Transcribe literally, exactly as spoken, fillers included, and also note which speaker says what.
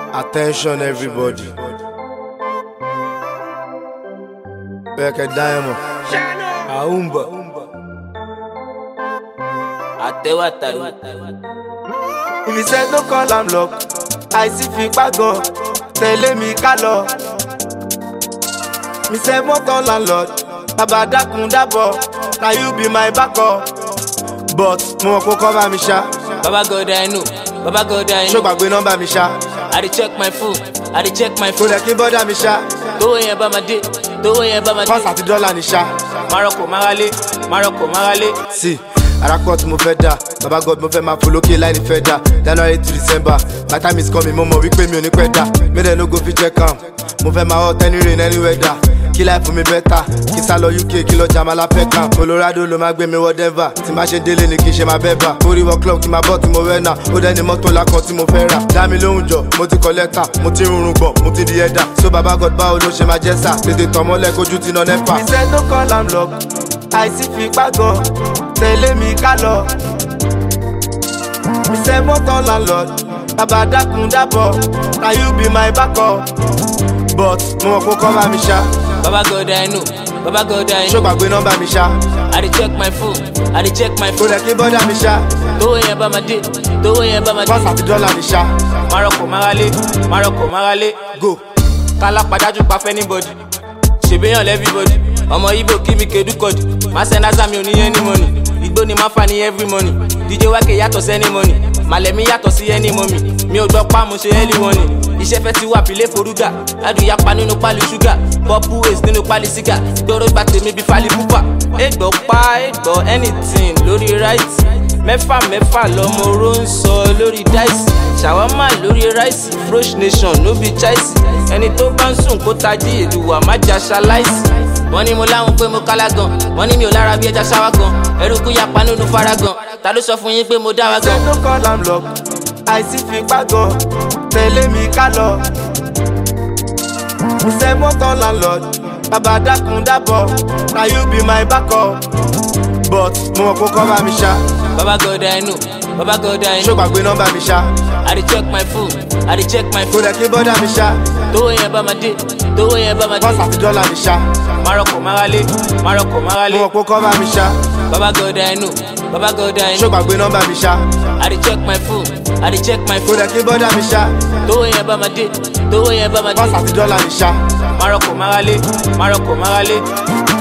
Speaker 1: Attention everybody. Back at Diamond. Aumba.
Speaker 2: Atewa taru.
Speaker 1: If he said no call, I'm locked. I see fi gun. Tell me kalo. Me say motor landlord. Baba dakun dabo. Now you be my backup. But mo ko cover me sha.
Speaker 2: Baba God I know. Baba God I know.
Speaker 1: Show back number me sha.
Speaker 2: I dey check my phone. I dey check my phone.
Speaker 1: Go like bother me sha.
Speaker 2: Tó yẹn bá ma dé. Tó yẹn bá ma dé.
Speaker 1: Pass àti dollar ni sha.
Speaker 2: Morocco Marale. Morocco Marale.
Speaker 1: See. Arakot mo fẹ́ dà, Baba God mo fẹ́ máa fò lókè láì ní fẹ́ dà. January to December, my time is coming, mo mọ̀ wípé mi ò ní pẹ́ dà. Make dem no go fit check am, mo fẹ́ máa hot any rain any weather. Kí life mi better, kí sá lọ U K, kí lọ Jamala Peckham. Colorado ló máa gbé mi wọ Denver, tí máa ṣe délé ni kí n ṣe máa bẹ́ bà. Orí wọ club kí máa bọ́ tí mo rẹ́ nà, ó dẹ́ni mọ́tò lákan tí mo fẹ́ rà. Dá mi lóhùn jọ, mo ti kọ lẹ́tà, mo ti rúnrún gbọ̀n, mo ti di ẹ̀dà. So Baba God báwo ló ṣe máa jẹ́ sà, tètè tàn mọ́lẹ̀ kojú ti nà nẹ́pà. Iṣẹ́ tó kọ́ làm lọ, àìsí fi gbàgàn, tẹ̀lé mi ká lọ. Me say motor landlord, Baba dakun dabo. Now you be my backup. But mo ko cover me sha.
Speaker 2: Baba God I know. Baba God I know.
Speaker 1: Show back number me sha.
Speaker 2: I dey check my phone. I dey check my
Speaker 1: Go
Speaker 2: phone.
Speaker 1: like bother me sha.
Speaker 2: Tó yẹn bá ma dé. Tó yẹn bá ma dé.
Speaker 1: Pass àti dollar ni sha.
Speaker 2: Morocco Marale. Morocco Marale.
Speaker 1: Go.
Speaker 2: Kala padaju pa fẹ́ anybody. Ṣèbéyàn everybody. Ọmọ Igbo kí mi kedu kọjú. Má send as mi ò ní any money. Igbo ni má fa ní every money. D J Wake yàtọ̀ sí any money. Malẹ̀mí yàtọ̀ sí any mommy. Mi ò gbọ́ pa mo ṣe early warning. Iṣẹ́ fẹ́ ti wà pílé forúgà. Adùn yapa nínú pálí ṣúgà. Purple waste nínú pálí sígà. Gbọ́rọ̀ gba tèmi bí fálí púpà. Ègbọ̀ pa ègbọ̀ anything lórí right. Mẹ́fà mẹ́fà lọmọ oró ń sọ lórí dice. Ṣàwámà lórí rice. Frosh nation no be choice. Ẹni tó bá ń sùn kó tají èdùwà má jà ṣaláìsì. Wọ́n ní mo láwọn pé mo kálá gan. Wọ́n ní mi ò lára bí ẹja ṣáwá gan. Ẹrúkú yapa nínú faragan. Ta ló sọ fún yín pé mo dá wa gan?
Speaker 1: Ṣé tó kọ́ làm lọ? Àìsí fi gbàgàn, tẹ̀lé mi ká lọ. Me say motor landlord, Baba dakun dabo. Now you be my backup. But mo ko cover me sha.
Speaker 2: Baba God I know. Baba God I
Speaker 1: Show
Speaker 2: know.
Speaker 1: back number me sha.
Speaker 2: I dey check my phone. I dey check my
Speaker 1: Go
Speaker 2: phone.
Speaker 1: like bother me sha.
Speaker 2: Tó yẹn bá ma dé. Tó yẹn bá ma dé.
Speaker 1: Pass àti dollar ni sha.
Speaker 2: Morocco Marale. Morocco Marale.
Speaker 1: Mo ko cover me sha.
Speaker 2: Baba God I know. Baba God I
Speaker 1: Show
Speaker 2: know.
Speaker 1: back number me sha.
Speaker 2: I dey check my phone. I dey check my
Speaker 1: Go
Speaker 2: phone.
Speaker 1: like bother me sha.
Speaker 2: Tó yẹn bá ma dé. Tó yẹn bá ma dé.
Speaker 1: Pass àti dollar ni sha.
Speaker 2: Morocco Marale. Morocco Marale.